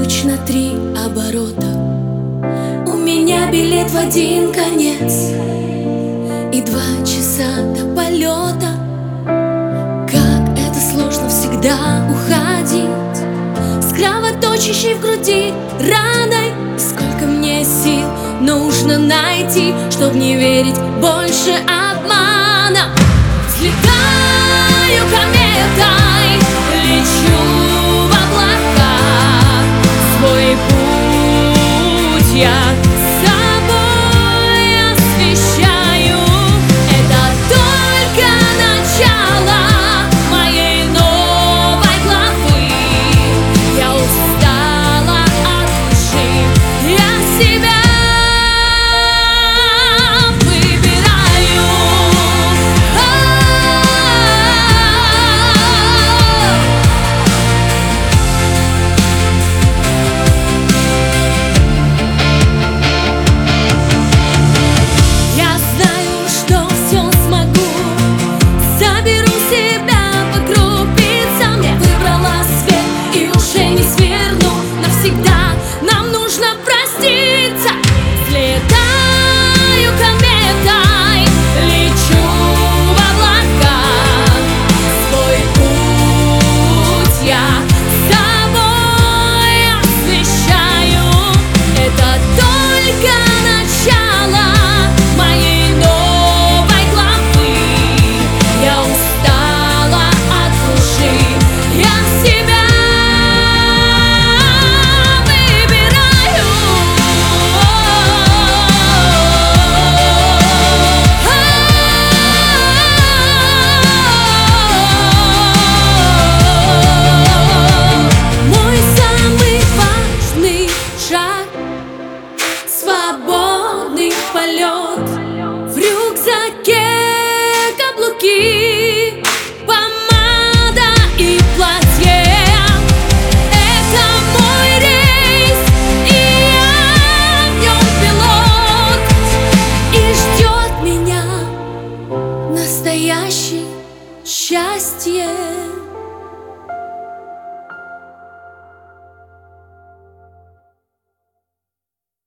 Ключ на 3 оборота. У меня билет в один конец и 2 часа до полета. Как это сложно всегда уходить с кровоточащей в груди раной. И сколько мне сил нужно найти, чтоб не верить больше обмана. Взлетаю кометой, лечу в облака. Свой путь я собой освещаю. Это только начало моей новой главы. Я устала от лжи, я себя выбираю. Я знаю, что все смогу, соберу себя по крупицам. Я выбрала свет и уже не сверну навсегда. Нам нужно проститься. Взлетаю кометой, лечу в облака. Свой путь я собой освещаю. Это только начало моей новой главы. Я устала от лжи, я себя выбираю. Мой самый важный шаг — свободный полет. В рюкзаке каблуки.